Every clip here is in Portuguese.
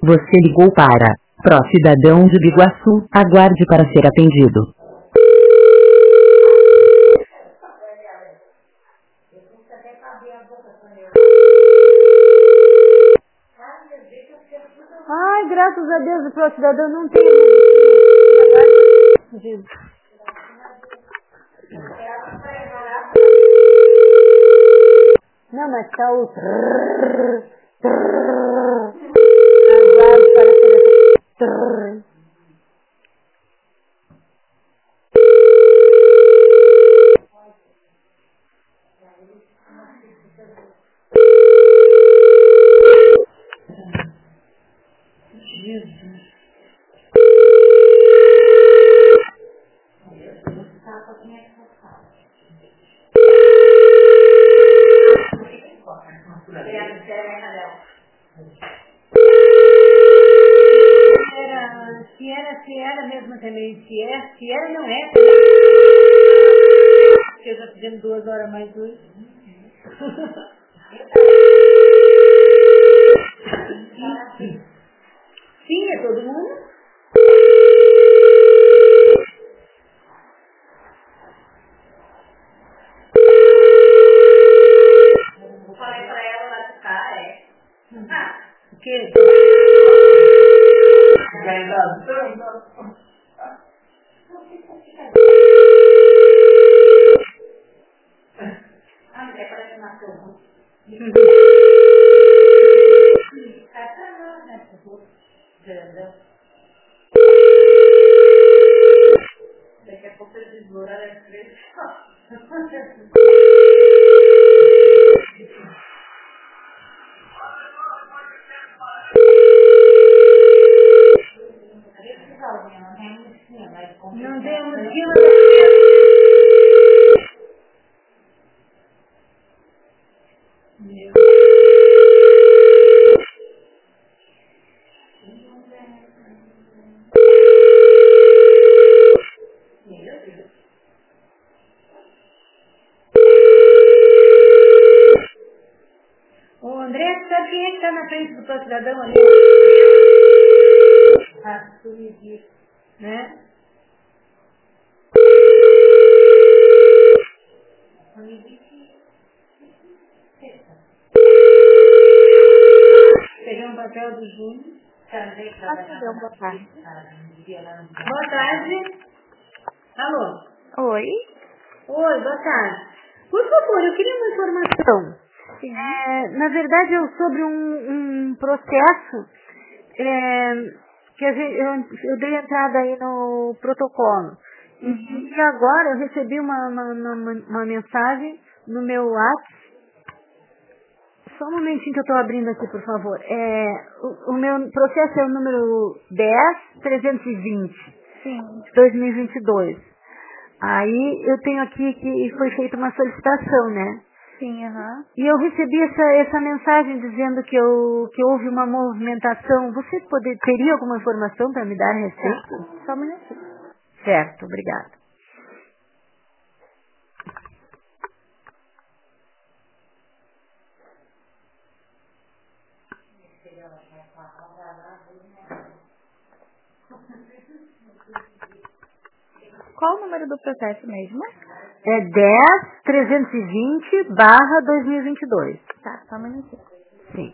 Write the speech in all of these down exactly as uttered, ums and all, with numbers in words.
Você ligou para Pró Cidadão de Biguaçu. Aguarde para ser atendido. Ai, graças a Deus, o Pró Cidadão não tem. Não, mas tá o... Aguarde para ser... Era, se era, se era mesmo também, se é, se era, não é. Porque eu já fizemos duas horas mais dois. Sim, é todo mundo. Eu falei pra ela lá de cá, é. Ah, o quê? Ah, é para na cama. Daqui a pouco eu desmoro as três. Não temos que Ô André, sabe quem é que está na frente do Pró Cidadão ali? Ah, tu me disse, né? Peguei um papel do Júnior. Rapidão, boa tarde. Boa tarde. Alô? Oi? Oi, boa tarde. Por favor, eu queria uma informação. Sim. É, na verdade, é sobre um, um processo é, que a gente, eu, eu dei entrada aí no protocolo. Uhum. E, e agora eu recebi uma, uma, uma, uma mensagem no meu WhatsApp. Só um momentinho que eu estou abrindo aqui, por favor. É, o, o meu processo é o número dez trezentos e vinte, Sim. dois mil e vinte e dois. Aí eu tenho aqui que foi feita uma solicitação, né? Sim, aham. E eu recebi essa, essa mensagem dizendo que, eu, que houve uma movimentação. Você poder, teria alguma informação para me dar a respeito? Tá. Só um minutinho. Certo, obrigada. Qual o número do processo mesmo? É dez trezentos e vinte barra dois mil e vinte e dois. Tá, só um minutinho. Sim.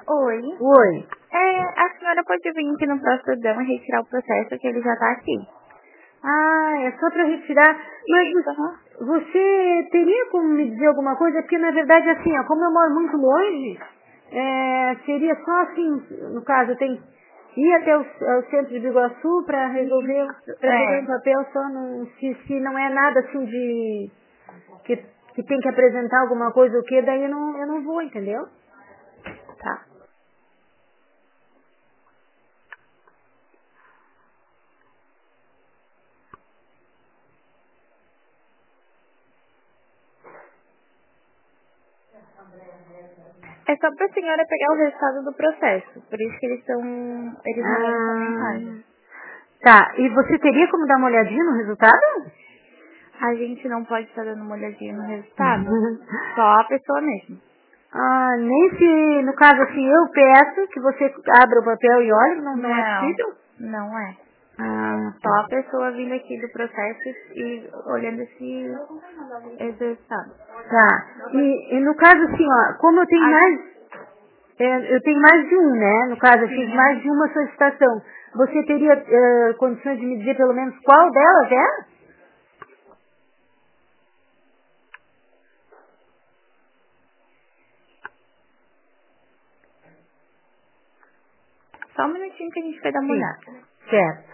Oi. Oi. É, a senhora pode vir aqui no Prostudão e retirar o processo que ele já tá aqui. Ah, é só para retirar. Mas Isso, aham. você teria como me dizer alguma coisa? Porque na verdade assim, ó, como eu moro muito longe, é, seria só assim, no caso, eu tenho que ir até o, ao centro de Biguaçu para resolver, para É. pegar um papel só não, se, se não é nada assim de que, que tem que apresentar alguma coisa o que, daí eu não, eu não vou, entendeu? Tá. É só pra senhora pegar o resultado do processo. Por isso que eles estão. Eles mandaram essa mensagem. Tá, e você teria como dar uma olhadinha no resultado? A gente não pode estar dando uma olhadinha no resultado. Só a pessoa mesmo. Ah, nem se, no caso assim, eu peço que você abra o papel e olhe, não, não é possível? Não é. Ah, Só tá. a pessoa vindo aqui do processo e olhando esse, esse resultado. Tá. E, e no caso assim, ó, como eu tenho A- mais, é, eu tenho mais de um, né? No caso, eu fiz Sim. mais de uma solicitação. Você teria eh, condições de me dizer pelo menos qual delas é? Só um minutinho que a gente vai dar uma Sim. olhada. Certo.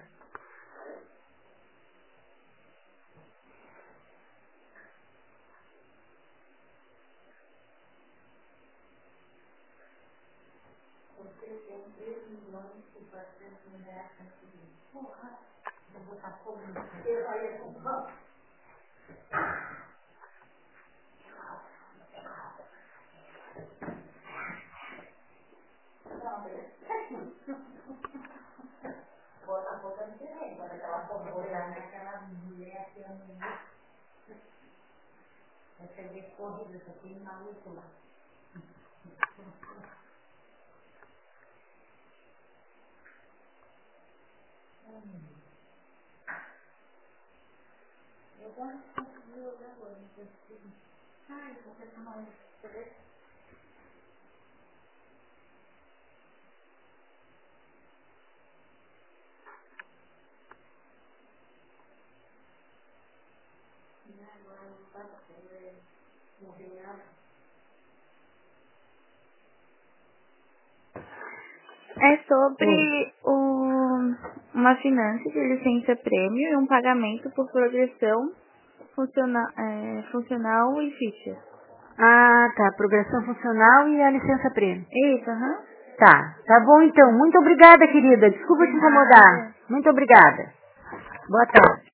É sobre o, uma finança de licença prêmio e um pagamento por progressão funciona, é, funcional e ficha. Ah, tá. Progressão funcional e a licença prêmio. Isso, aham. Tá. Tá bom então. Muito obrigada, querida. Desculpa te incomodar. Muito obrigada. Boa tarde.